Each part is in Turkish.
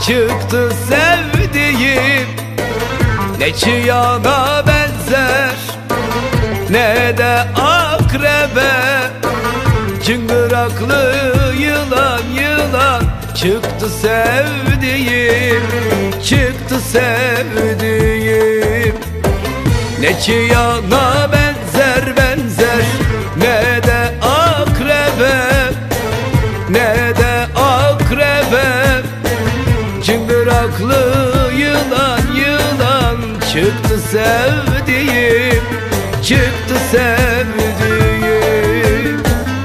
çıktı sevdiğim. Ne çiyana benzer ne de akrebe, çıngıraklı yılan yılan çıktı sevdiğim, çıktı sevdiğim. Ne çiyana benzer benzer ne de akrebe, ne de akrebe, çıngıraklı yılan yılan çıktı sevdiğim, çıktı sevdiğim.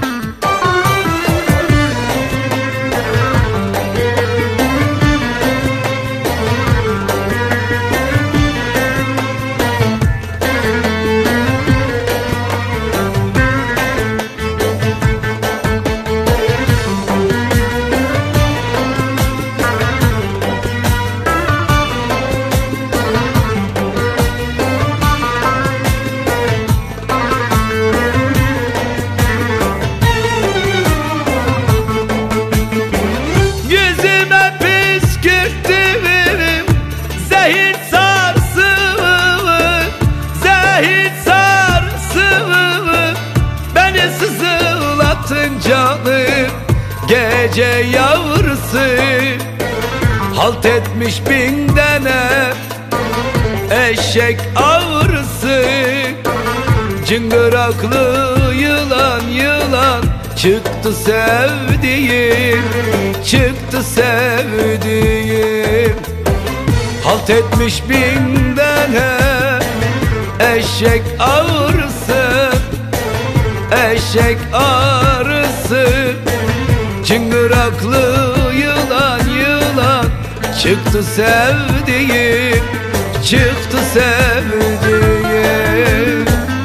Canım gece yavrusu halt etmiş bin tane eşek ağrısı, çıngıraklı yılan yılan çıktı sevdiğim, çıktı sevdiğim. Halt etmiş bin tane eşek ağrısı, eşek ağrısı, çıngıraklı yılan yılan çıktı sevdiğim, çıktı sevdiğim.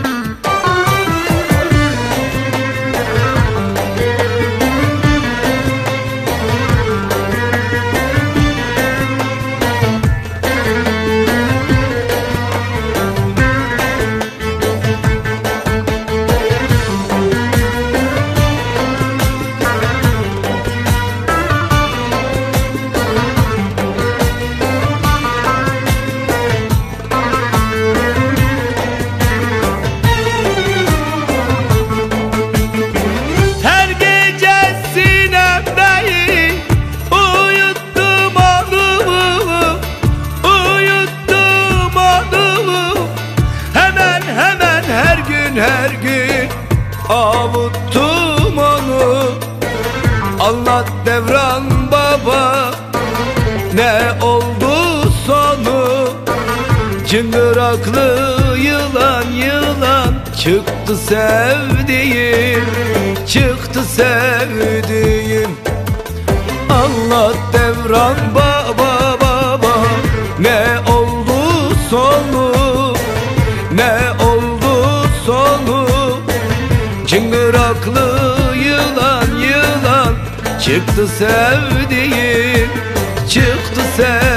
Her gün avuttum onu, anlat Devran baba ne oldu sonu. Çıngıraklı yılan yılan çıktı sevdiğim, çıktı sevdiğim. Anlat Devran baba baba ne oldu sonu, ne oldu sonu. Çıngıraklı yılan yılan çıktı sevdiğim, çıktı sevdiğim.